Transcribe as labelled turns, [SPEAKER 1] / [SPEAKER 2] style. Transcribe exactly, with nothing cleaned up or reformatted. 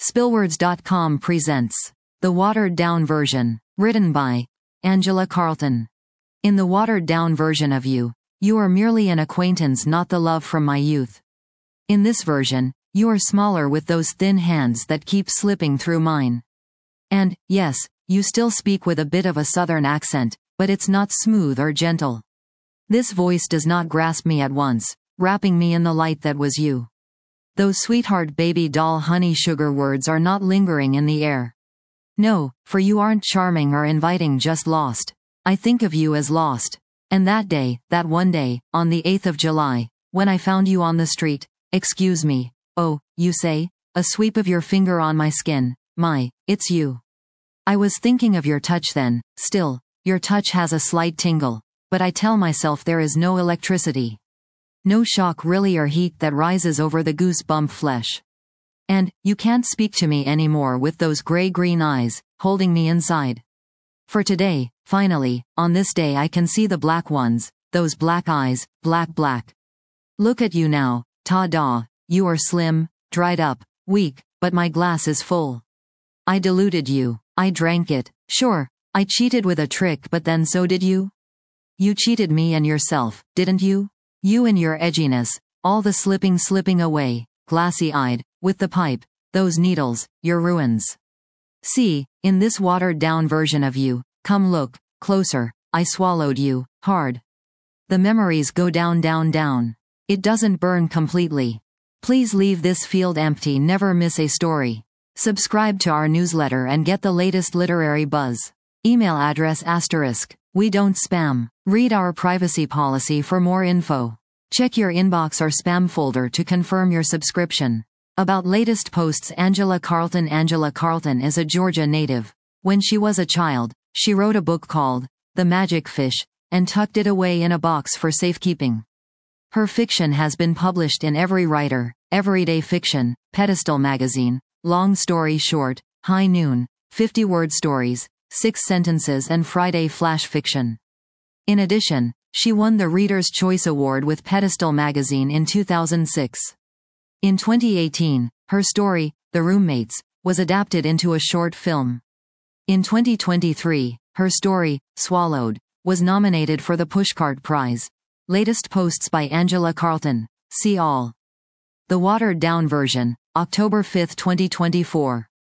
[SPEAKER 1] Spillwords dot com presents the watered-down version, written by Angela Carlton. In the watered-down version of you, you are merely an acquaintance, not the love from my youth. In this version, you are smaller with those thin hands that keep slipping through mine. And, yes, you still speak with a bit of a southern accent, but it's not smooth or gentle. This voice does not grasp me at once, wrapping me in the light that was you. Those sweetheart baby doll honey sugar words are not lingering in the air. No, for you aren't charming or inviting, just lost. I think of you as lost. And that day, that one day, on the eighth of July, when I found you on the street, excuse me, oh, you say, a sweep of your finger on my skin, my, it's you. I was thinking of your touch then, still, your touch has a slight tingle, but I tell myself there is no electricity. No shock really or heat that rises over the goosebump flesh. And, you can't speak to me anymore with those gray-green eyes, holding me inside. For today, finally, on this day I can see the black ones, those black eyes, black black. Look at you now, ta-da, you are slim, dried up, weak, but my glass is full. I deluded you, I drank it, sure, I cheated with a trick, but then so did you? You cheated me and yourself, didn't you? You and your edginess, all the slipping slipping away, glassy-eyed, with the pipe, those needles, your ruins. See, in this watered-down version of you, come look, closer, I swallowed you, hard. The memories go down down down. It doesn't burn completely. Please leave this field empty, never miss a story. Subscribe to our newsletter and get the latest literary buzz. Email address asterisk. We don't spam. Read our privacy policy for more info. Check your inbox or spam folder to confirm your subscription. About latest posts. Angela Carlton. Angela Carlton is a Georgia native. When she was a child, she wrote a book called The Magic Fish, and tucked it away in a box for safekeeping. Her fiction has been published in Every Writer, Everyday Fiction, Pedestal Magazine, Long Story Short, High Noon, fifty word Stories, Six Sentences and Friday Flash Fiction. In addition, she won the Reader's Choice Award with Pedestal Magazine in two thousand six. In twenty eighteen, her story, The Roommates, was adapted into a short film. In twenty twenty-three, her story, Swallowed, was nominated for the Pushcart Prize. Latest posts by Angela Carlton. See all. The watered-down version, October fifth, twenty twenty-four.